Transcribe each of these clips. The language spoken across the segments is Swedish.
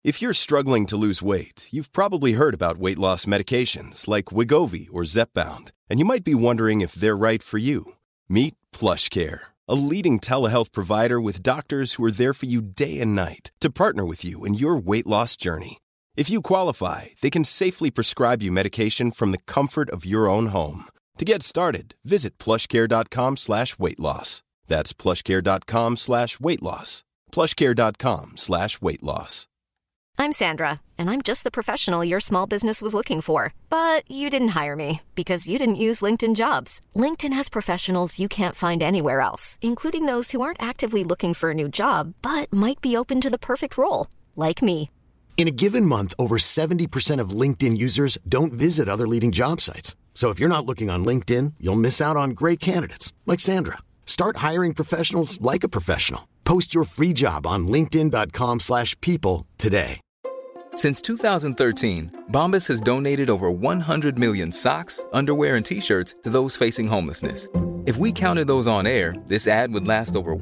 If you're struggling to lose weight, you've probably heard about weight loss medications like Wegovy or Zepbound, and you might be wondering if they're right for you. Meet PlushCare, a leading telehealth provider with doctors who are there for you day and night to partner with you in your weight loss journey. If you qualify, they can safely prescribe you medication from the comfort of your own home. To get started, visit plushcare.com/weightloss. That's plushcare.com/weightloss. plushcare.com/weightloss. I'm Sandra, and I'm just the professional your small business was looking for. But you didn't hire me because you didn't use LinkedIn Jobs. LinkedIn has professionals you can't find anywhere else, including those who aren't actively looking for a new job, but might be open to the perfect role, like me. In a given month, over 70% of LinkedIn users don't visit other leading job sites. So if you're not looking on LinkedIn, you'll miss out on great candidates like Sandra. Start hiring professionals like a professional. Post your free job on linkedin.com/people today. Since 2013, Bombas has donated over 100 million socks, underwear, and T-shirts to those facing homelessness. If we counted those on air, this ad would last over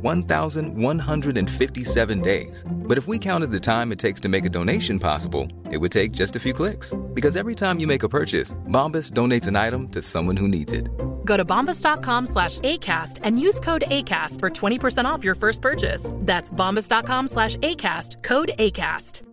1,157 days. But if we counted the time it takes to make a donation possible, it would take just a few clicks. Because every time you make a purchase, Bombas donates an item to someone who needs it. Go to bombas.com/ACAST and use code ACAST for 20% off your first purchase. That's bombas.com/ACAST, code ACAST.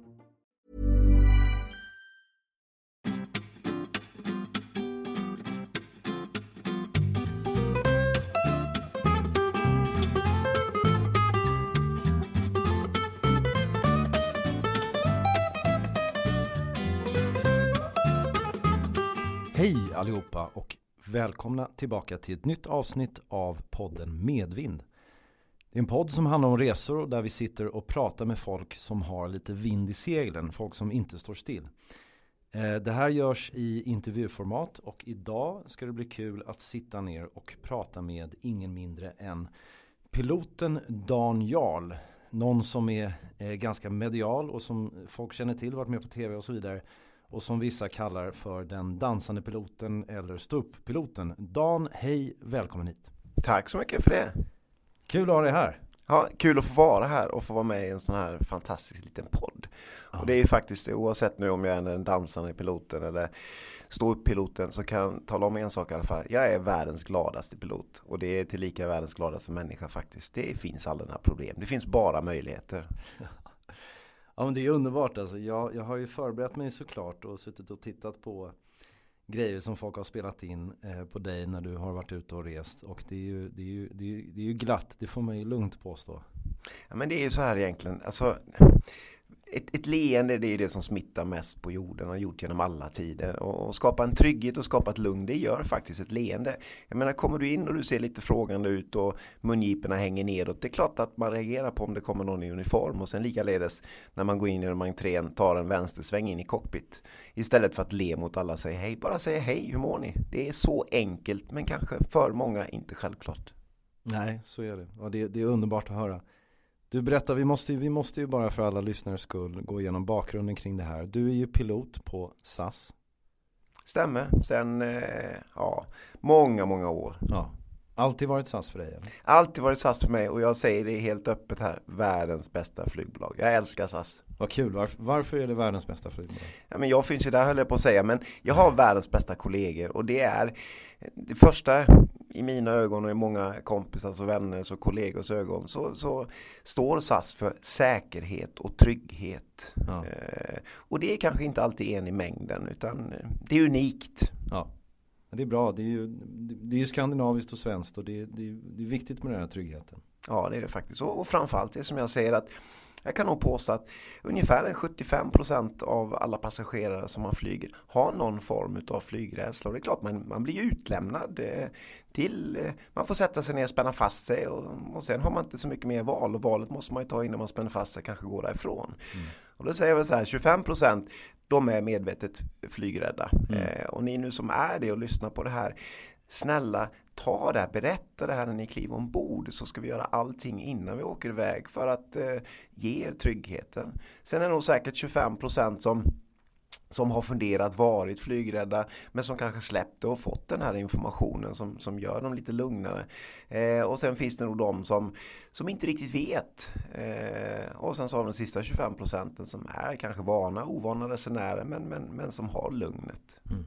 Hej allihopa och välkomna tillbaka till ett nytt avsnitt av podden Medvind. Det är en podd som handlar om resor där vi sitter och pratar med folk som har lite vind i seglen, folk som inte står still. Det här görs i intervjuformat och idag ska det bli kul att sitta ner och prata med ingen mindre än piloten Dan Jarl. Någon som är ganska medial och som folk känner till, varit med på tv och så vidare. Och som vissa kallar för den dansande piloten eller ståupppiloten. Dan, hej, välkommen hit. Tack så mycket för det. Kul att ha dig här. Ja, kul att få vara här och få vara med i en sån här fantastisk liten podd. Ja. Och det är ju faktiskt det, oavsett nu om jag är den dansande piloten eller ståupppiloten, så kan jag tala om en sak i alla fall. Jag är världens gladaste pilot och det är tillika världens gladaste människa faktiskt. Det finns alla några problem. Det finns bara möjligheter. Ja, men det är underbart alltså. Jag har ju förberett mig såklart och suttit och tittat på grejer som folk har spelat in på dig när du har varit ute och rest. Och det är ju glatt, det får man ju lugnt påstå. Ja, men det är ju så här egentligen. Alltså, ett leende, det är det som smittar mest på jorden och har gjort genom alla tider. Och skapa en trygghet och skapa ett lugn, det gör faktiskt ett leende. Jag menar, kommer du in och du ser lite frågande ut och mungiporna hänger nedåt, det är klart att man reagerar på om det kommer någon i uniform. Och sen likaledes när man går in genom entrén, tar en vänstersväng in i cockpit. Istället för att le mot alla och säga hej, bara säga hej, hur mår ni? Det är så enkelt, men kanske för många inte självklart. Nej, så är det. Ja, det är underbart att höra. Du berättar, vi måste ju bara för alla lyssnares skull gå igenom bakgrunden kring det här. Du är ju pilot på SAS. Stämmer, sen många år. Ja. Alltid varit SAS för dig eller? Alltid varit SAS för mig och jag säger det helt öppet här, världens bästa flygbolag. Jag älskar SAS. Vad kul, varför är det världens bästa flygbolag? Ja, men jag finns ju där, höll jag på att säga, men jag har världens bästa kollegor och det är det första i mina ögon och i många kompisars och vänners och kollegors ögon så står SAS för säkerhet och trygghet. Ja. Och det är kanske inte alltid en i mängden utan det är unikt. Ja. Det är bra, det är ju skandinaviskt och svenskt och det är viktigt med den här tryggheten. Ja, det är det faktiskt. Och framförallt det som jag säger att jag kan nog påstå att ungefär 75% av alla passagerare som man flyger har någon form av flygrädsla. Och det är klart, man blir utlämnad man får sätta sig ner och spänna fast sig och sen har man inte så mycket mer val. Och valet måste man ju ta innan man spänner fast sig, kanske gå därifrån. Och då säger jag väl så här, 25% de är medvetet flygrädda. Och ni nu som är det och lyssnar på det här, snälla, ta det här, berätta det här när ni kliver ombord, så ska vi göra allting innan vi åker iväg för att ge er tryggheten. Sen är det nog säkert 25% som som har funderat, varit flygrädda, men som kanske släppte och fått den här informationen som gör dem lite lugnare. Och sen finns det nog de som inte riktigt vet. Och sen så har de sista 25% som är kanske ovana resenärer, men som har lugnet. Mm.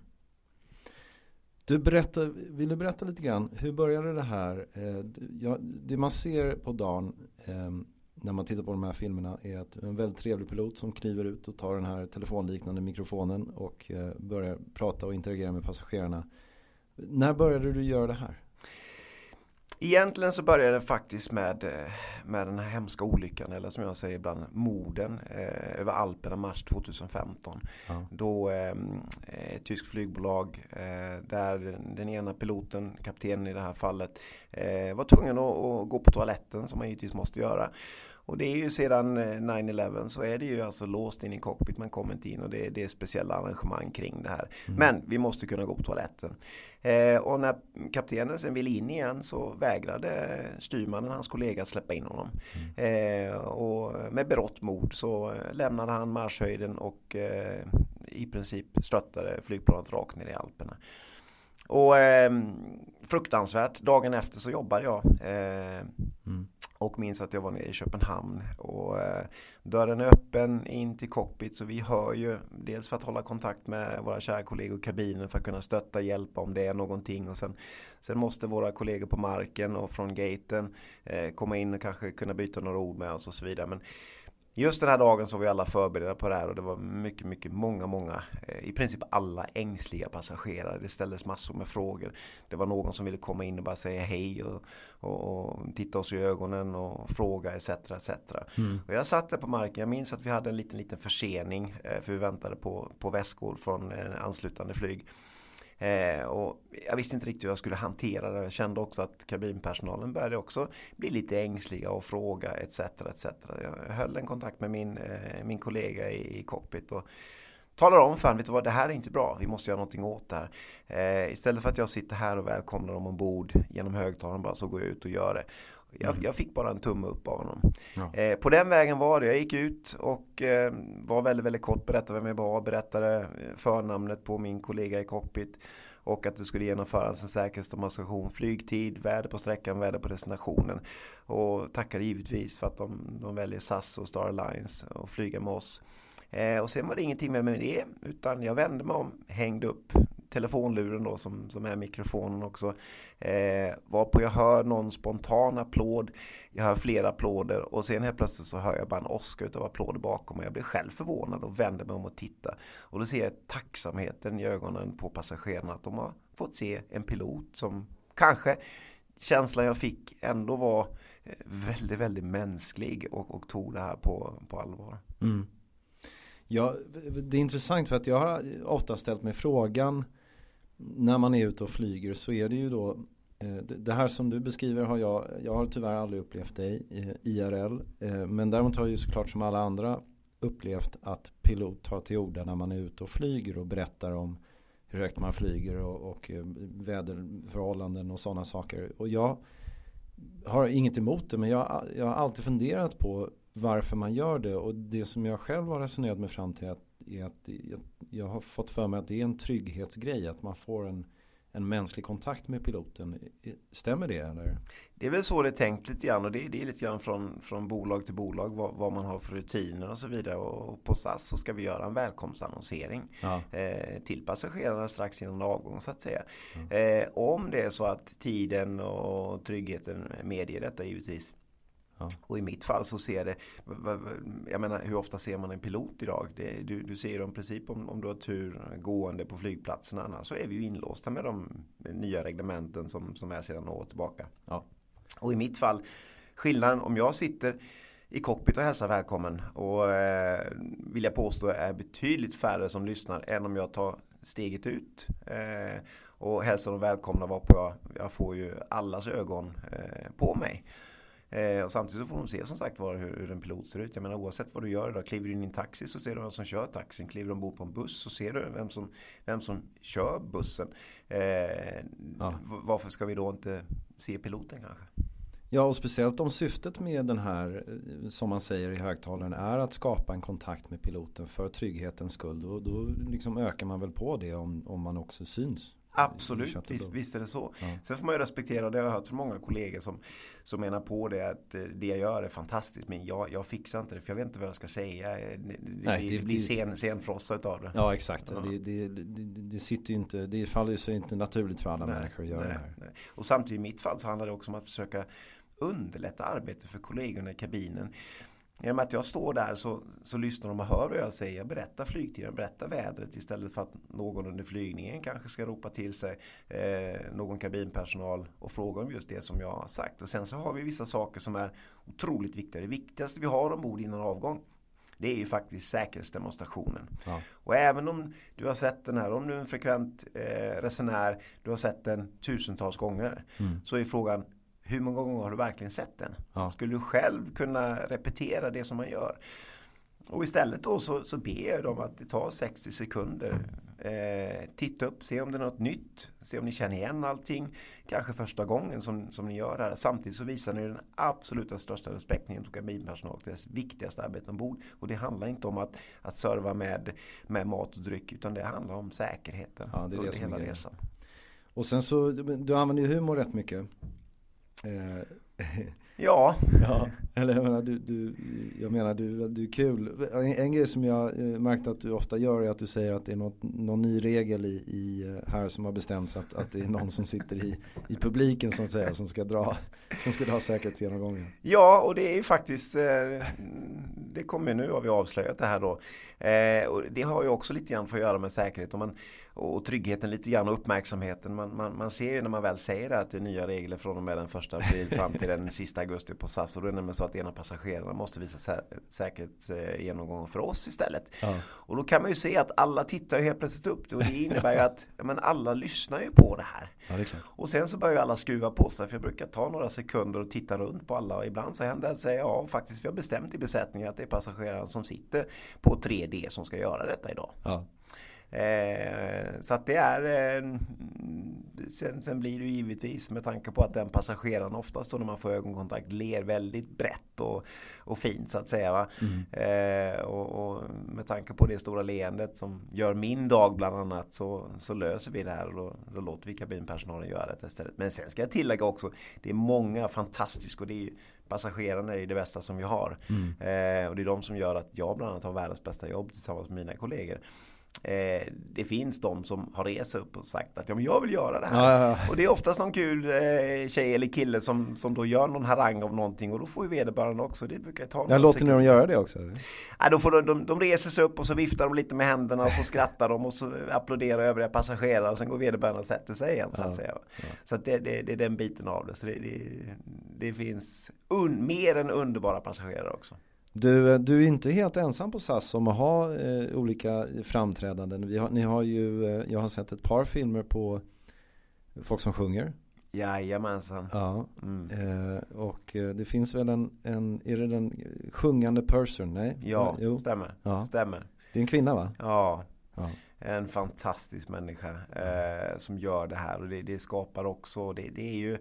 Vill du berätta lite grann, hur började det här? Det man ser på dagen när man tittar på de här filmerna är att en väldigt trevlig pilot som kliver ut och tar den här telefonliknande mikrofonen och börjar prata och interagera med passagerarna. När började du göra det här? Egentligen så började det faktiskt med den här hemska olyckan, eller som jag säger ibland, morden över Alperna mars 2015. Ja. Då ett tyskt flygbolag där den ena piloten, kaptenen i det här fallet, var tvungen att gå på toaletten, som man givetvis måste göra. Och det är ju sedan 9/11 så är det ju alltså låst in i cockpit, man kommer inte in, och det är speciella arrangemang kring det här. Men vi måste kunna gå på toaletten. Och när kaptenen sen ville in igen så vägrade styrmannen, hans kollega, släppa in honom. Och med berått mod så lämnade han marschhöjden och i princip störtade flygplanet rakt ner i Alperna. Och fruktansvärt. Dagen efter så jobbade jag och minns att jag var nere i Köpenhamn och dörren är öppen in till cockpit, så vi hör ju dels för att hålla kontakt med våra kära kollegor i kabinen för att kunna stötta, hjälpa om det är någonting, och sen måste våra kollegor på marken och från gaten komma in och kanske kunna byta några ord med oss och så vidare. Men just den här dagen så var vi alla förberedda på det här, och det var mycket, många, i princip alla ängsliga passagerare. Det ställdes massor med frågor. Det var någon som ville komma in och bara säga hej och titta oss i ögonen och fråga etc. Och jag satt där på marken. Jag minns att vi hade en liten försening för vi väntade på väskor från anslutande flyg. Och jag visste inte riktigt hur jag skulle hantera det. Jag kände också att kabinpersonalen började också bli lite ängsliga och fråga etc. Jag höll en kontakt med min kollega i cockpit och talade om för honom, vet du vad, det här är inte bra, vi måste göra någonting åt det här. Istället för att jag sitter här och välkomnar dem ombord genom högtalaren, bara så går jag ut och gör det. Jag fick bara en tumme upp av honom. Ja. På den vägen var det. Jag gick ut och var väldigt, väldigt kort, berättade vem jag var, berättade förnamnet på min kollega i cockpit och att det skulle genomföras en säkerhetsdemonstration, flygtid, väder på sträckan, väder på destinationen, och tackade givetvis för att de väljer SAS och Star Alliance och flyga med oss. Och sen var det ingenting med det, utan jag vände mig om, hängde upp telefonluren då som är mikrofonen också, varpå jag hör någon spontan applåd, jag hör flera applåder, och sen helt plötsligt så hör jag bara en åska utav applåder bakom, och jag blir själv förvånad och vänder mig om och tittar, och då ser jag tacksamheten i ögonen på passagerarna att de har fått se en pilot som kanske, känslan jag fick ändå var väldigt, väldigt mänsklig och tog det här på allvar. Ja, det är intressant för att jag har ofta ställt mig frågan när man är ute och flyger, så är det ju då det här som du beskriver har jag har tyvärr aldrig upplevt dig IRL, men däremot har jag ju såklart som alla andra upplevt att pilot tar till orda när man är ute och flyger och berättar om hur högt man flyger och väderförhållanden och sådana saker. Och jag har inget emot det, men jag har alltid funderat på varför man gör det, och det som jag själv har resonerat mig fram till är att jag har fått för mig att det är en trygghetsgrej, att man får en mänsklig kontakt med piloten. Stämmer det eller? Det är väl så det är tänkt lite grann, och det är lite grann från bolag till bolag vad man har för rutiner och så vidare, och på SAS så ska vi göra en välkomstannonsering till passagerarna strax innan avgång så att säga. Om det är så att tiden och tryggheten medger detta givetvis. Ja. Och i mitt fall så ser det, jag menar, hur ofta ser man en pilot idag? Du ser dem i princip om du har tur gående på flygplatserna, annars så är vi ju inlåsta med de nya reglementen som är sedan några år tillbaka. Ja. Och i mitt fall, skillnaden om jag sitter i cockpit och hälsar välkommen, och vill jag påstå är betydligt färre som lyssnar än om jag tar steget ut och hälsar dem välkomna, varpå jag får ju allas ögon på mig. Och samtidigt så får de se som sagt hur en pilot ser ut. Jag menar, oavsett vad du gör idag, kliver du in i en taxi så ser du vem som kör taxin, kliver du ombord på en buss så ser du vem som kör bussen. Varför ska vi då inte se piloten kanske? Ja, och speciellt om syftet med den här, som man säger i högtalaren, är att skapa en kontakt med piloten för trygghetens skull. Då liksom ökar man väl på det om man också syns. Absolut, visst är det så. Ja. Sen får man ju respektera, det har jag hört från många kollegor som menar på det, att det jag gör är fantastiskt, men jag fixar inte det, för jag vet inte vad jag ska säga. Det blir senfrossa utav det. Ja, exakt. Ja. Det sitter ju inte, det faller sig inte naturligt för alla människor att göra det här. Nej. Och samtidigt i mitt fall så handlar det också om att försöka underlätta arbetet för kollegorna i kabinen. Genom att jag står där så lyssnar de och hör vad jag säger. Jag berättar flygtiden, berättar vädret, istället för att någon under flygningen kanske ska ropa till sig någon kabinpersonal och fråga om just det som jag har sagt. Och sen så har vi vissa saker som är otroligt viktiga. Det viktigaste vi har ombord innan avgång, det är ju faktiskt säkerhetsdemonstrationen. Ja. Och även om du har sett den här, om du är en frekvent resenär, du har sett den tusentals gånger, så är frågan: hur många gånger har du verkligen sett den? Ja. Skulle du själv kunna repetera det som man gör? Och istället då så ber jag dem att det tar 60 sekunder. Titta upp, se om det är något nytt. Se om ni känner igen allting. Kanske första gången som ni gör det här. Samtidigt så visar ni den absoluta största respekten gentemot kabinpersonal och dess viktigaste arbete ombord. Och det handlar inte om att serva med mat och dryck, utan det handlar om säkerheten. Ja, det är det som hela är resan. Och sen så, du använder ju humor rätt mycket. Ja. Eller jag menar du är kul. En grej som jag märkt att du ofta gör är att du säger att det är någon ny regel i här som har bestämts att det är någon som sitter i publiken, så att säga, som ska dra säkerhetsgenomgången. Ja, och det är ju faktiskt det kommer nu, har vi avslöjat det här då. Och det har ju också lite grann för att göra med säkerhet och tryggheten lite grann, och uppmärksamheten. Man ser ju när man väl säger att det är nya regler från och med den 1 april fram till den sista augusti på SAS, och då är det nämligen så att ena passagerarna måste visa säkerhetsgenomgång för oss istället. Ja. Och då kan man ju se att alla tittar ju helt plötsligt upp, och det innebär ju att alla lyssnar ju på det här. Ja, det är klart. Och sen så börjar ju alla skruva på sig, för jag brukar ta några sekunder och titta runt på alla, och ibland så händer det att säga faktiskt vi har bestämt i besättningen att det är passagerare som sitter på 3D som ska göra detta idag. Ja. Så att det är sen blir det ju givetvis, med tanke på att den passageraren oftast då när man får ögonkontakt ler väldigt brett och fint, så att säga, va? Och med tanke på det stora leendet som gör min dag bland annat, så löser vi det här, och då låter vi kabinpersonalen göra det istället. Men sen ska jag tillägga också, det är många fantastiska, och det är ju passagerarna är det bästa som vi har, och det är de som gör att jag bland annat har världens bästa jobb tillsammans med mina kollegor. Det finns de som har rest upp och sagt att jag vill göra det här. Ja. Och det är oftast någon kul tjej eller kille som då gör någon harang av någonting, och då får ju vederbörande också. Det brukar ta några låter ni dem göra det också? Ja, då får de reser sig upp och så viftar de lite med händerna och så skrattar de och så applåderar övriga passagerare, och sen går vederbörande och sätter sig igen, så att säga. Ja. Så att det är den biten av det. Så det finns mer än underbara passagerare också. Du är inte helt ensam på SAS om att ha olika framträdanden. Jag har sett ett par filmer på folk som sjunger. Jajamensan. Ja. Och det finns väl är det den sjungande person? Nej? Ja, stämmer. Ja. Stämmer. Det är en kvinna, va? Ja. En fantastisk människa som gör det här, och det skapar också, det är ju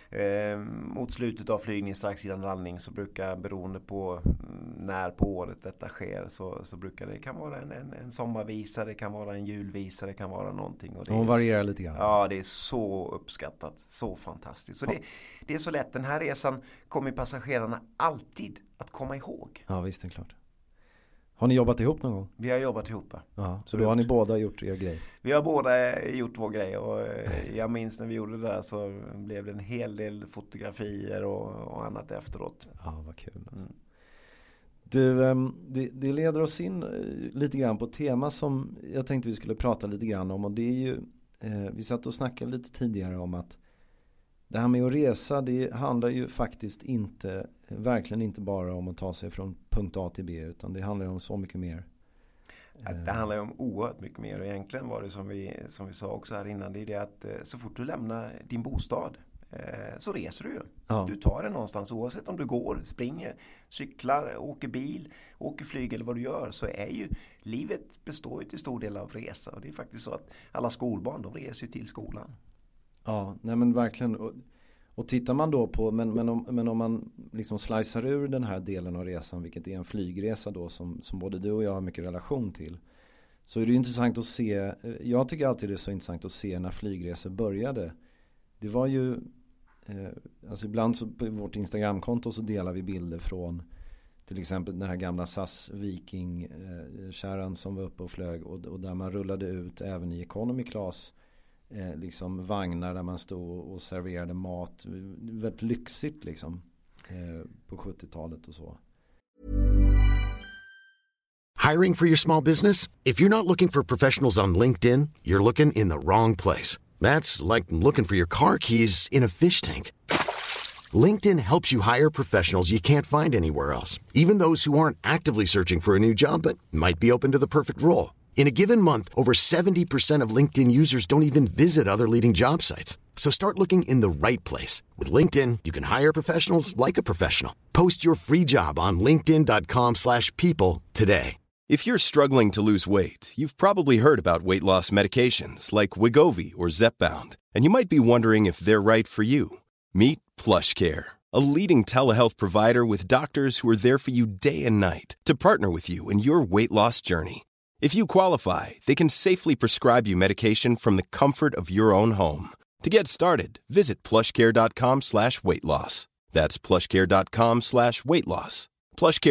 mot slutet av flygningen, strax innan landning, så brukar, beroende på när på året detta sker, så brukar det kan vara en sommarvisa, det kan vara en julvisa, det kan vara någonting, och det varierar lite grann. Ja, det är så uppskattat, så fantastiskt. Så det är så lätt. Den här resan kommer passagerarna alltid att komma ihåg. Ja, visst, är klart. Har ni jobbat ihop någon gång? Vi har jobbat ihop. Ja, så då har ni båda gjort er grej? Vi har båda gjort vår grej, och jag minns när vi gjorde det där, så blev det en hel del fotografier och annat efteråt. Ja, vad kul. Du, det leder oss in lite grann på ett tema som jag tänkte vi skulle prata lite grann om, och det är ju, vi satt och snackade lite tidigare om att det här med att resa, det handlar ju faktiskt verkligen inte bara om att ta sig från punkt A till B, utan det handlar ju om så mycket mer. Det handlar ju om oerhört mycket mer, och egentligen var det som vi sa också här innan, det är det att så fort du lämnar din bostad så reser du ju. Ja. Du tar det någonstans, oavsett om du går, springer, cyklar, åker bil, åker flyg eller vad du gör, så är ju livet består ju till stor del av resa, och det är faktiskt så att alla skolbarn, de reser ju till skolan. Ja, nej men verkligen. Och tittar man då på, men om man liksom slicear ur den här delen av resan, vilket är en flygresa då som både du och jag har mycket relation till, så är det intressant att se, jag tycker alltid det är så intressant att se när flygresor började. Det var ju, alltså ibland så på vårt Instagramkonto så delar vi bilder från till exempel den här gamla SAS Viking kärran som var uppe och flög och där man rullade ut även i economy class liksom vagnar där man stod och serverade mat. Väldigt lyxigt liksom på 70-talet och så. Hiring for your small business? If you're not looking for professionals on LinkedIn, you're looking in the wrong place. That's like looking for your car keys in a fish tank. LinkedIn helps you hire professionals you can't find anywhere else, even those who aren't actively searching for a new job but might be open to the perfect role. In a given month, over 70% of LinkedIn users don't even visit other leading job sites. So start looking in the right place. With LinkedIn, you can hire professionals like a professional. Post your free job on linkedin.com/people today. If you're struggling to lose weight, you've probably heard about weight loss medications like Wegovy or Zepbound, and you might be wondering if they're right for you. Meet PlushCare, a leading telehealth provider with doctors who are there for you day and night to partner with you in your weight loss journey. If you qualify, they can safely prescribe you medication from the comfort of your own home. To get started, visit plushcare.com/weightloss. That's plushcare.com/weightloss.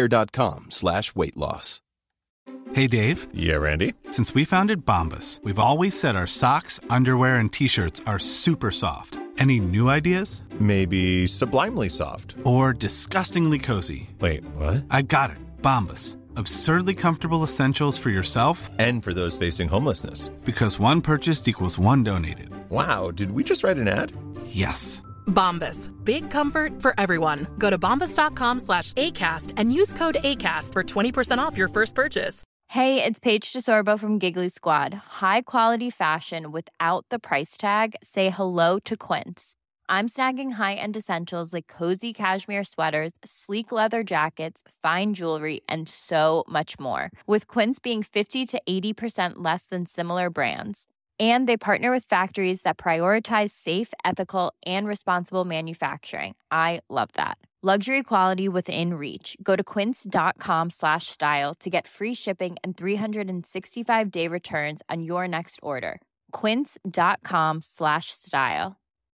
plushcare.com/weightloss. Hey, Dave. Yeah, Randy. Since we founded Bombas, we've always said our socks, underwear, and T-shirts are super soft. Any new ideas? Maybe sublimely soft. Or disgustingly cozy. Wait, what? I got it. Bombas. Absurdly comfortable essentials for yourself and for those facing homelessness. Because one purchased equals one donated. Wow, did we just write an ad? Yes. Bombas. Big comfort for everyone. Go to bombas.com/ACAST and use code ACAST for 20% off your first purchase. Hey, it's Paige DeSorbo from Giggly Squad. High quality fashion without the price tag. Say hello to Quince. I'm snagging high-end essentials like cozy cashmere sweaters, sleek leather jackets, fine jewelry, and so much more. With Quince being 50 to 80% less than similar brands. And they partner with factories that prioritize safe, ethical, and responsible manufacturing. I love that. Luxury quality within reach. Go to quince.com/style to get free shipping and 365-day returns on your next order. Quince.com/style.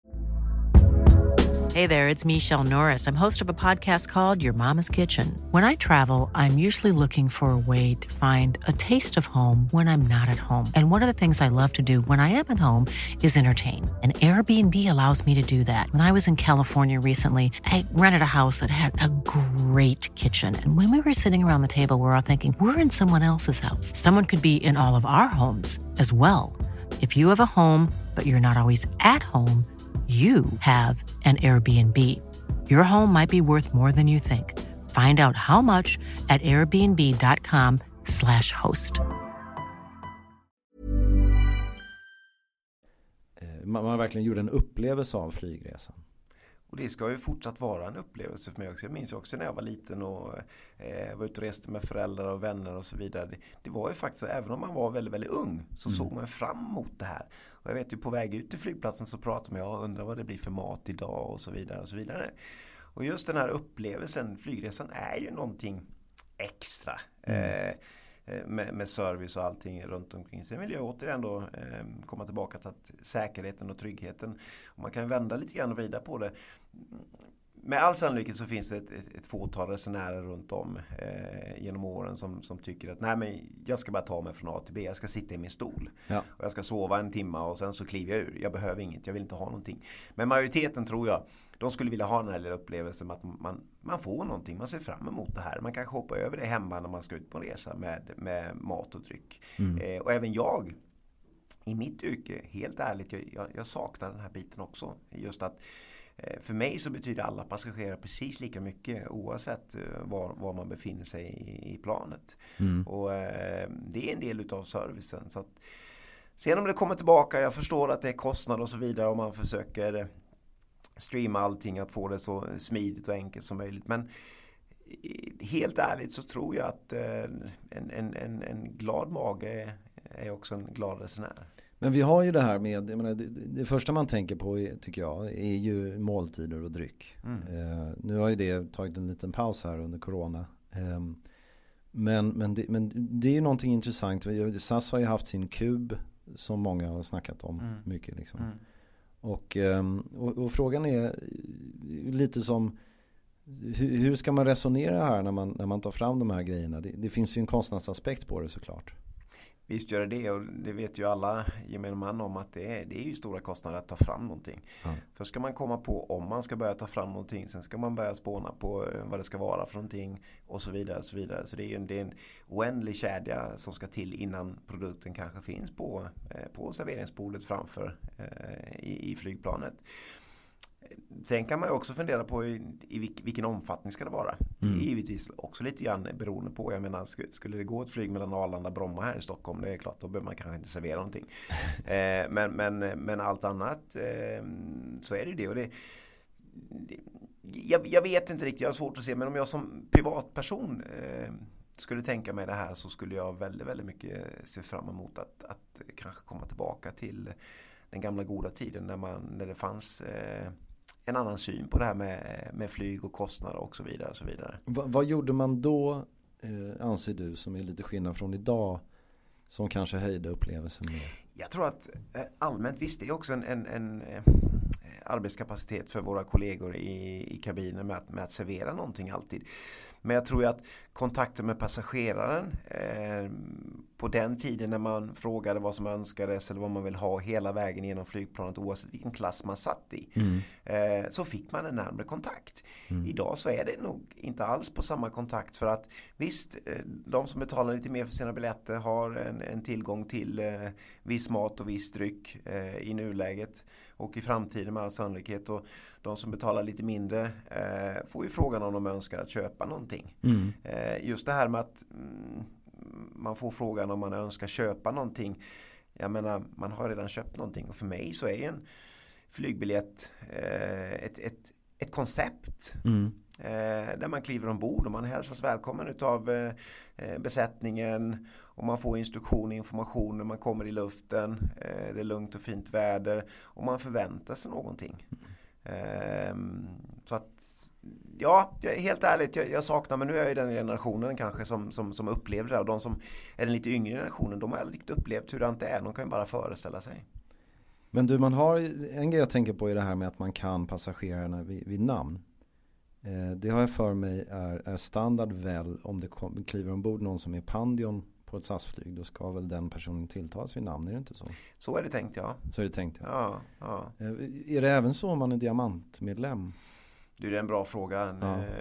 Hey there, it's Michelle Norris. I'm host of a podcast called Your Mama's Kitchen. When I travel, I'm usually looking for a way to find a taste of home when I'm not at home. And one of the things I love to do when I am at home is entertain. And Airbnb allows me to do that. When I was in California recently, I rented a house that had a great kitchen. And when we were sitting around the table, we were all thinking, we're in someone else's house. Someone could be in all of our homes as well. If you have a home, but you're not always at home, you have an Airbnb. Your home might be worth more than you think. Find out how much at airbnb.com/host. Man verkligen gjorde en upplevelse av flygresan. Och det ska ju fortsatt vara en upplevelse för mig också. Jag minns också när jag var liten och var ute och reste med föräldrar och vänner och så vidare. Det var ju faktiskt, även om man var väldigt, väldigt ung, så såg man fram emot det här. Och jag vet ju, på väg ut till flygplatsen så pratade man, jag undrar vad det blir för mat idag och så vidare och så vidare. Och just den här upplevelsen, flygresan, är ju någonting extra. Med service och allting runt omkring. Sen vill jag återigen då komma tillbaka till att säkerheten och tryggheten. Och man kan vända lite grann och vrida på det. Med all sannolikhet så finns det ett fåtal resenärer runt om genom åren som tycker att nej, men jag ska bara ta mig från A till B. Jag ska sitta i min stol. Ja. Och jag ska sova en timme och sen så kliver jag ur. Jag behöver inget, jag vill inte ha någonting. Men majoriteten, tror jag, de skulle vilja ha den här lilla upplevelsen med att man får någonting. Man ser fram emot det här. Man kan hoppa över det hemma när man ska ut på en resa med mat och dryck. Och även jag i mitt yrke, helt ärligt, jag saknar den här biten också. Just att för mig så betyder alla passagerare precis lika mycket oavsett var man befinner sig i planet. Och det är en del utav servicen. Så att, sen om det kommer tillbaka, jag förstår att det är kostnader och så vidare om man försöker streama allting, att få det så smidigt och enkelt som möjligt. Men helt ärligt så tror jag att en glad mage är också en glad resenär. Men vi har ju det här med, jag menar, det första man tänker på tycker jag är ju måltider och dryck. Nu har ju det tagit en liten paus här under corona. Men det är ju någonting intressant. SAS har ju haft sin kub som många har snackat om mycket liksom. Och frågan är lite som hur ska man resonera här när man tar fram de här grejerna? Det finns ju en kostnadsaspekt på det såklart. Visst gör det, och det vet ju alla gemene man om att det är ju stora kostnader att ta fram någonting. Först ska man komma på om man ska börja ta fram någonting, sen ska man börja spåna på vad det ska vara för någonting och så vidare och så vidare. Så det är en oändlig kedja som ska till innan produkten kanske finns på serveringsbordet framför i flygplanet. Sen kan man ju också fundera på i vilken omfattning ska det vara. Det är givetvis också lite grann beroende på. Jag menar, skulle det gå ett flyg mellan Arlanda och Bromma här i Stockholm, det är klart, då behöver man kanske inte servera någonting. Men allt annat så är det. Och jag vet inte riktigt, jag har svårt att se. Men om jag som privatperson skulle tänka mig det här, så skulle jag väldigt, väldigt mycket se fram emot att kanske komma tillbaka till den gamla goda tiden när det fanns en annan syn på det här med flyg och kostnader och så vidare. Och så vidare. Vad gjorde man då, anser du, som är lite skillnad från idag, som kanske höjde upplevelsen mer? Jag tror att allmänt, visst, det är också en arbetskapacitet för våra kollegor i kabinen med att servera någonting alltid. Men jag tror ju att kontakten med passageraren på den tiden när man frågade vad som önskades eller vad man vill ha hela vägen genom flygplanet, oavsett vilken klass man satt i, så fick man en närmare kontakt. Idag så är det nog inte alls på samma kontakt, för att visst, de som betalar lite mer för sina biljetter har en tillgång till viss mat och viss dryck i nuläget och i framtiden med all sannolikhet, och de som betalar lite mindre får ju frågan om de önskar att köpa någonting. Just det här med att man får frågan om man önskar köpa någonting. Jag menar, man har redan köpt någonting, och för mig så är en flygbiljett ett koncept där man kliver ombord och man hälsas välkommen utav besättningen, och man får instruktion och information när man kommer i luften. Det är lugnt och fint väder och man förväntar sig någonting. Så att ja, helt ärligt, jag saknar, men nu är jag i den generationen kanske som upplever det, och de som är den lite yngre generationen, de har aldrig riktigt upplevt hur det inte är, de kan ju bara föreställa sig. Men du, man har en grej jag tänker på i det här med att man kan passagerarna vid namn. Det har jag för mig är standard väl, om det kliver ombord någon som är Pandion på ett SAS-flyg, då ska väl den personen tilltalas vid namn, är det inte så? Så är det tänkt, ja. Så är det tänkt, ja. Är det även så om man är diamantmedlem? Det är en bra fråga.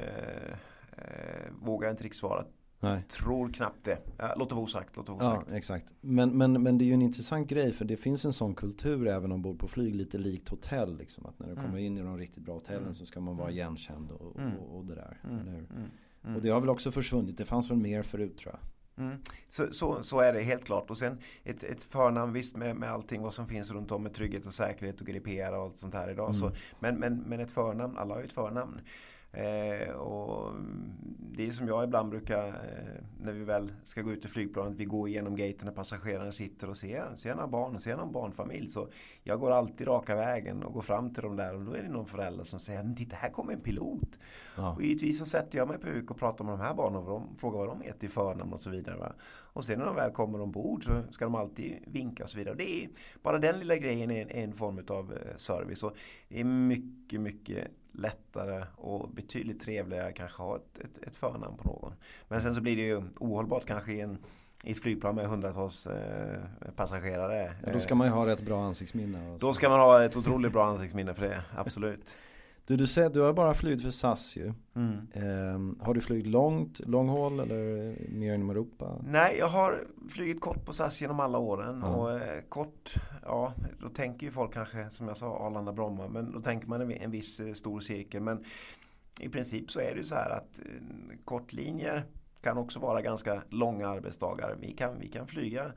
Vågar jag inte riktigt svara. Nej. Tror knappt det. Låt det vara osagt. Ja, exakt. Men det är ju en intressant grej, för det finns en sån kultur även ombord på flyg, lite likt hotell liksom, att när du kommer in i de riktigt bra hotellen så ska man vara igenkänd och det där. Eller hur? Och det har väl också försvunnit. Det fanns väl mer förut, tror jag. Så är det helt klart. Och sen ett förnamn, visst, med allting vad som finns runt om med trygghet och säkerhet och GDPR och allt sånt här idag. Så, men ett förnamn, alla har ju ett förnamn. Och det är som jag ibland brukar, när vi väl ska gå ut i flygplanet, vi går igenom gaten när passagerarna sitter och ser några barn, ser någon barnfamilj, så jag går alltid raka vägen och går fram till dem där, och då är det någon förälder som säger, men titta, här kommer en pilot. Och givetvis så sätter jag mig på huk och pratar med de här barnen och frågar vad de heter i förnamn och så vidare, va? Och sen när de väl kommer ombord så ska de alltid vinka och så vidare. Och det är bara den lilla grejen är en form av service, och det är mycket, mycket lättare och betydligt trevligare kanske ha ett förnamn på någon. Men sen så blir det ju ohållbart kanske i ett flygplan med hundratals passagerare. Ja, då ska man ju ha rätt bra ansiktsminne. Då ska man ha ett otroligt bra ansiktsminne för det, absolut. Du säger att du har bara flugit för SAS ju. Har du flugit lång håll eller mer inom Europa? Nej, jag har flugit kort på SAS genom alla åren. Och kort, ja, då tänker ju folk kanske, som jag sa, Arlanda, Bromma. Men då tänker man en viss stor cirkel. Men i princip så är det ju så här att kortlinjer kan också vara ganska långa arbetsdagar. Vi kan flyga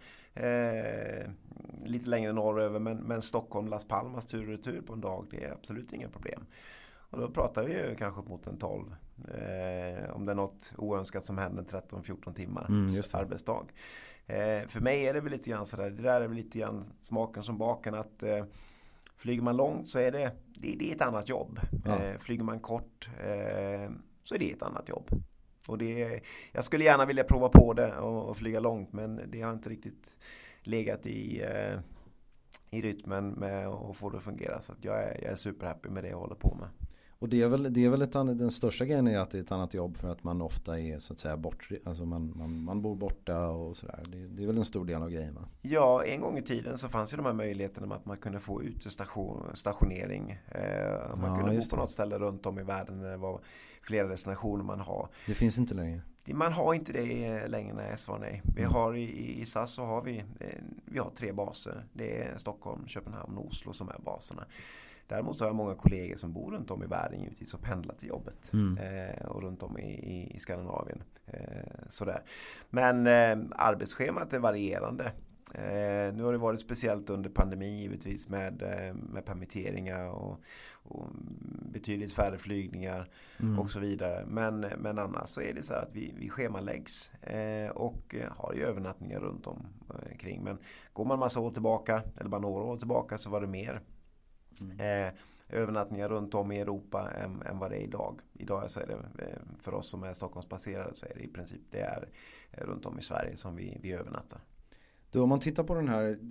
lite längre norröver, men Stockholm, Las Palmas tur och retur på en dag, det är absolut inga problem. Och då pratar vi ju kanske mot en 12. Om det är något oönskat som händer 13-14 timmar arbetsdag. För mig är det väl lite grann sådär, det där är väl lite grann smaken som baken, att flyger man långt så är det är ett annat jobb. Flyger man kort så är det ett annat jobb. Och jag skulle gärna vilja prova på det och flyga långt, men det har inte riktigt legat i rytmen med att få det att fungera. Så att jag är superhappy med det jag håller på med. Och det är väl den största grejen är att det är ett annat jobb för att man ofta är så att säga alltså man bor borta och sådär. Det är väl en stor del av grejen, va? Ja, en gång i tiden så fanns ju de här möjligheterna med att man kunde få stationering. Man kunde bo på något ställe runt om i världen när det var flera destinationer man har. Det finns inte längre. Man har inte det längre, nej. Vi har i SAS så har vi har 3 baser. Det är Stockholm, Köpenhamn och Oslo som är baserna. Däremot så har jag många kollegor som bor runt om i världen givetvis och pendlar till jobbet. Och runt om i Skandinavien. Sådär. Men arbetsschemat är varierande. Nu har det varit speciellt under pandemi givetvis med permitteringar och betydligt färre flygningar och så vidare. Men annars så är det så här att vi schemaläggs och har ju övernattningar runt om kring. Men går man massa år tillbaka eller bara några år tillbaka så var det mer övernattningar runt om i Europa än vad det är idag. Idag så är det för oss som är Stockholmsbaserade så är det i princip det är runt om i Sverige som vi övernattar. Du, om man tittar på den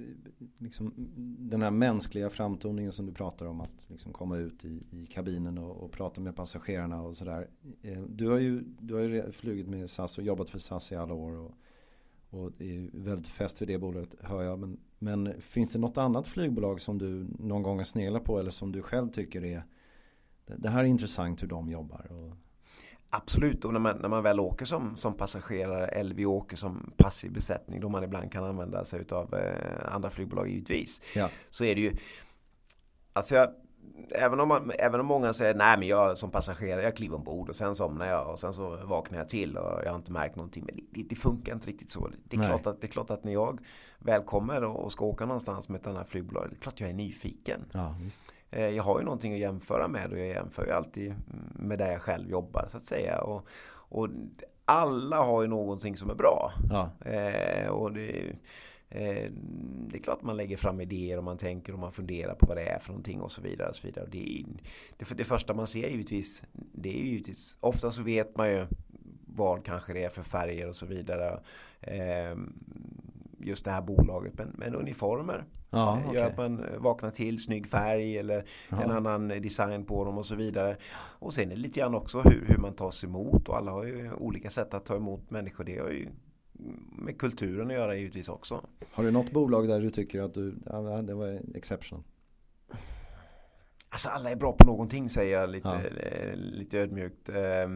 här mänskliga framtoningen som du pratar om, att liksom komma ut i kabinen och prata med passagerarna och sådär. Du har ju flugit med SAS och jobbat för SAS i alla år och är väldigt fäst vid det bolaget, hör jag. Men finns det något annat flygbolag som du någon gång har sneglat på eller som du själv tycker är det här är intressant hur de jobbar? Absolut, och när man väl åker som passagerare eller vi åker som passiv besättning då man ibland kan använda sig av andra flygbolag givetvis. Ja. Så är det ju, alltså även om många säger nej men jag som passagerare jag kliver ombord och sen somnar jag och sen så vaknar jag till och jag har inte märkt någonting, men det funkar inte riktigt så. Det är klart att när jag väl kommer och ska åka någonstans med ett annat flygbolag, det är klart jag är nyfiken. Ja, just. Jag har ju någonting att jämföra med och jag jämför ju alltid med där jag själv jobbar så att säga, och alla har ju någonting som är bra. Ja. Och det är klart man lägger fram idéer och man tänker och man funderar på vad det är för någonting och så vidare och så vidare. Det första man ser givetvis, det är givetvis, ofta så vet man ju vad kanske det är för färger och så vidare, just det här bolaget, men uniformer gör att man vaknar till, snygg färg eller en annan design på dem och så vidare. Och sen är det lite grann också hur man tas emot, och alla har ju olika sätt att ta emot människor, det har ju med kulturen att göra givetvis också. Har du något bolag där du tycker att det var exception? Alltså alla är bra på någonting, säger jag lite ödmjukt.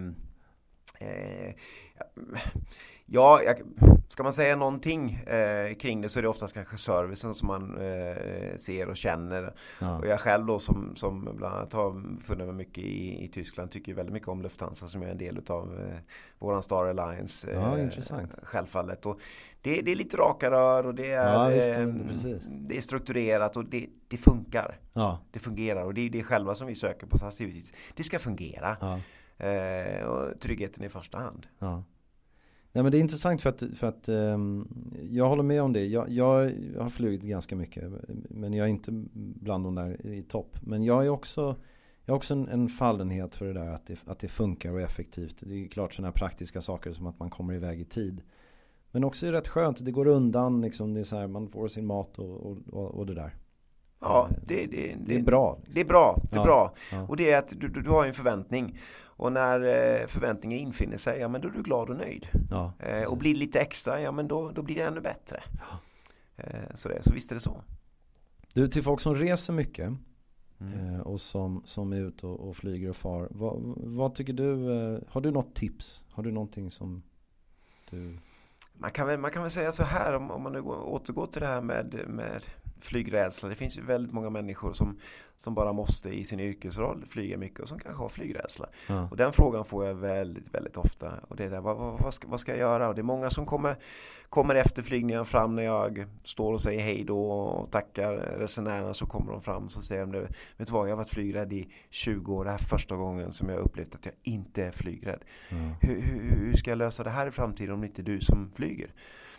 Ska man säga någonting kring det så är det oftast kanske servicen som man ser och känner. Ja. Och jag själv då som bland annat har funnit mig mycket i Tyskland tycker väldigt mycket om Lufthansa som är en del av våran Star Alliance. Intressant. Självfallet. Och det är lite raka rör och det är, det är strukturerat och det funkar. Ja. Det fungerar och det är det själva som vi söker på SAS. Det ska fungera. Ja. Och tryggheten i första hand. Ja. Nej, men det är intressant för att jag håller med om det. Jag har flugit ganska mycket, men jag är inte bland de där i topp. Men jag har också en fallenhet för det där att det funkar och är effektivt. Det är klart sådana praktiska saker som att man kommer iväg i tid. Men också är det rätt skönt, det går undan liksom, det är så här, man får sin mat och det där. Ja, det är bra. Det är bra. Ja. Och det är att du har en förväntning. Och när förväntningen infinner sig, ja men då är du glad och nöjd. Ja, och blir lite extra, ja men då blir det ännu bättre. Ja. Så visst är det så. Du, till folk som reser mycket och som är ute och flyger och far, vad tycker du, har du något tips? Har du någonting som du... Man kan väl säga så här, om man nu återgår till det här med flygrädsla. Det finns ju väldigt många människor som bara måste i sin yrkesroll flyga mycket och som kanske har flygrädsla. Ja. Och den frågan får jag väldigt, väldigt ofta. Och det är där, vad ska jag göra? Och det är många som kommer efter flygningen fram när jag står och säger hej då och tackar resenärerna, så kommer de fram och så säger de, vet du vad, jag har varit flygrädd i 20 år. Det här är första gången som jag har upplevt att jag inte är flygrädd. Hur ska jag lösa det här i framtiden om det inte är du som flyger?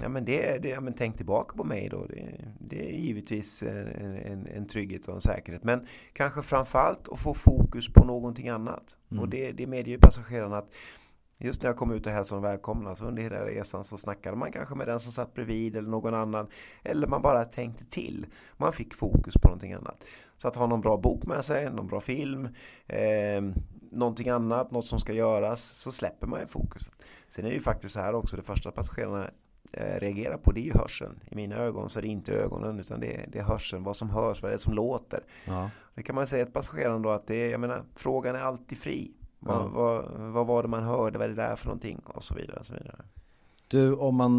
Ja, men men tänk tillbaka på mig då. Det är givetvis en trygghet och en säkerhet. Men kanske framförallt att få fokus på någonting annat. Och det medger ju passagerarna att just när jag kom ut och hälsade välkomna, så under hela resan så snackade man kanske med den som satt bredvid eller någon annan. Eller man bara tänkte till. Man fick fokus på någonting annat. Så att ha någon bra bok med sig, någon bra film, någonting annat, något som ska göras, så släpper man ju fokuset. Sen är det ju faktiskt så här också, det första passagerarna reagerar på, det är ju hörseln. I mina ögon så är det inte ögonen, utan det är hörseln, vad som hörs, vad det är som låter. Ja. Det kan man säga till passageraren då, att frågan är alltid fri. Vad var det man hörde, vad är det där för någonting, och så vidare och så vidare. Du,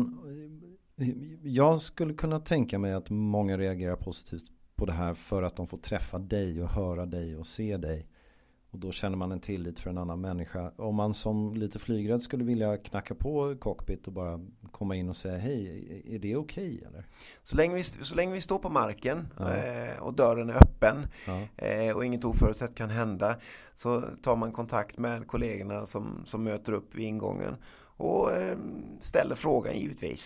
jag skulle kunna tänka mig att många reagerar positivt på det här för att de får träffa dig och höra dig och se dig. Och då känner man en tillit för en annan människa. Om man som lite flygrädd skulle vilja knacka på cockpit och bara komma in och säga hej, är det okej, eller? Så länge vi står på marken och dörren är öppen och inget oförutsett kan hända, så tar man kontakt med kollegorna som möter upp vid ingången och ställer frågan givetvis.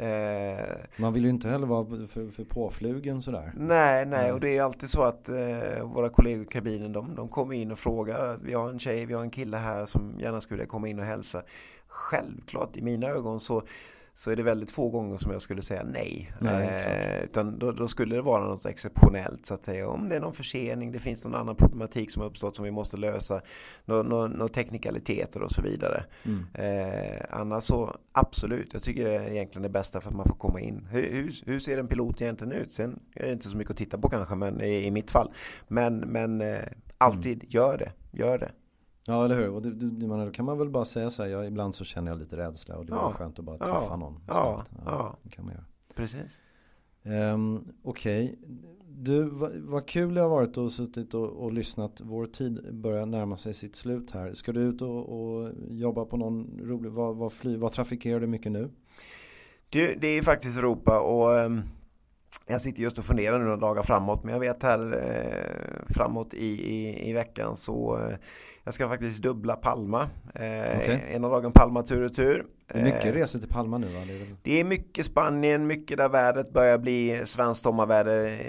Man vill ju inte heller vara för påflugen sådär. Nej, och det är alltid så att våra kollegor i kabinen, de kommer in och frågar. Vi har en tjej, vi har en kille här som gärna skulle komma in och hälsa. Självklart, i mina ögon så är det väldigt få gånger som jag skulle säga nej. Utan då skulle det vara något exceptionellt, så att säga. Om det är någon försening, det finns någon annan problematik som har uppstått som vi måste lösa, några teknikaliteter och så vidare. Annars så absolut, jag tycker det är egentligen det bästa för att man får komma in. Hur ser en pilot egentligen ut? Sen är det inte så mycket att titta på kanske, men i mitt fall. Men alltid gör det. Ja, eller hur? Och då kan man väl bara säga så här, ibland så känner jag lite rädsla och det är skönt att bara träffa någon. Det kan man göra. Precis. Okej. Du, vad kul det har varit och suttit och lyssnat. Vår tid börjar närma sig sitt slut här. Ska du ut och jobba på någon rolig, vad trafikerar du mycket nu? Det är faktiskt Europa, och jag sitter just och funderar nu några dagar framåt, men jag vet här framåt i veckan så jag ska faktiskt dubbla Palma. Ena dagen Palma tur och tur. Det är mycket resor till Palma nu, va? Det är mycket Spanien, mycket där vädret börjar bli svenskt sommarväder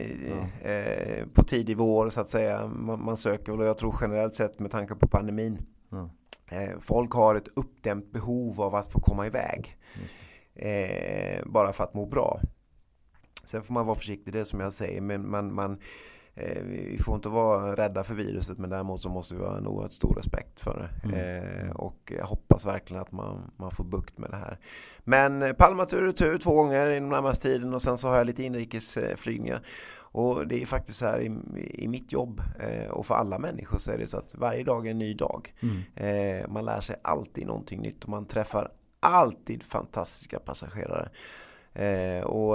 på tidig vår, så att säga. Man söker, och jag tror generellt sett med tanke på pandemin. Folk har ett uppdämt behov av att få komma iväg. Bara för att må bra. Sen får man vara försiktig, det som jag säger, men vi får inte vara rädda för viruset, men däremot så måste vi ha en oerhört stor respekt för det. Och jag hoppas verkligen att man får bukt med det här. Men Palma tur och tur 2 gånger inom närmaste tiden, och sen så har jag lite inrikesflygningar. Och det är faktiskt så här i mitt jobb och för alla människor, så är det så att varje dag är en ny dag. Man lär sig alltid någonting nytt och man träffar alltid fantastiska passagerare. Och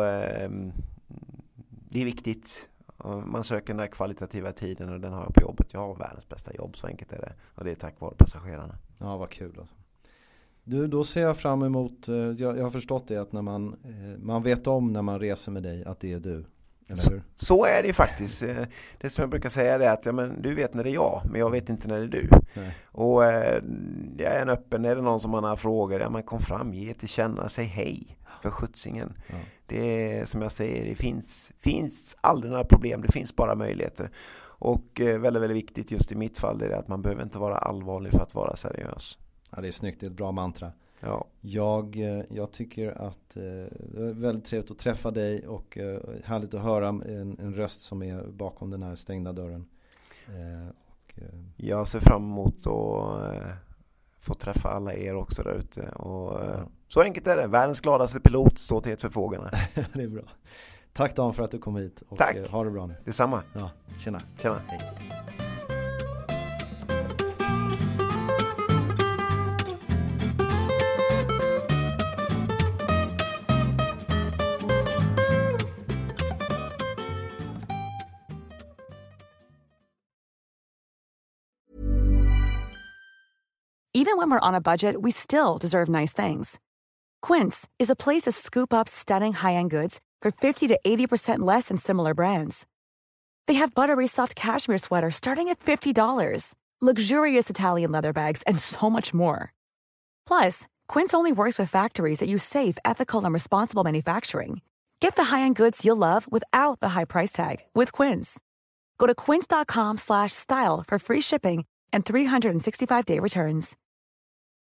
det är viktigt. Man söker den där kvalitativa tiden, och den har jag på jobbet. Jag har världens bästa jobb, så enkelt är det. Och det är tack vare passagerarna. Ja, vad kul alltså. Du, då ser jag fram emot, jag har förstått det, att när man vet om när man reser med dig att det är du. Så är det faktiskt. Det som jag brukar säga är att du vet när det är jag, men jag vet inte när det är du. Nej. Och jag är en öppen, är det någon som man har frågor, man kom fram, ge till känna, säg hej för skjutsingen. Ja. Det är som jag säger, det finns aldrig några problem, det finns bara möjligheter. Och väldigt, väldigt viktigt just i mitt fall är det att man behöver inte vara allvarlig för att vara seriös. Ja, det är snyggt, det är ett bra mantra. Ja. Jag tycker att det är väldigt trevligt att träffa dig, och härligt att höra en röst som är bakom den här stängda dörren. Jag ser fram emot att få träffa alla er också där ute. Och så enkelt är det. Världens gladaste pilot står till ert förfogande. Det är bra. Tack Dan för att du kom hit. Och tack. Ha det bra nu. Detsamma. Ja, tjena. Hej. Even when we're on a budget, we still deserve nice things. Quince is a place to scoop up stunning high-end goods for 50 to 80% less than similar brands. They have buttery soft cashmere sweaters starting at $50, luxurious Italian leather bags, and so much more. Plus, Quince only works with factories that use safe, ethical, and responsible manufacturing. Get the high-end goods you'll love without the high price tag with Quince. Go to quince.com/style for free shipping and 365-day returns.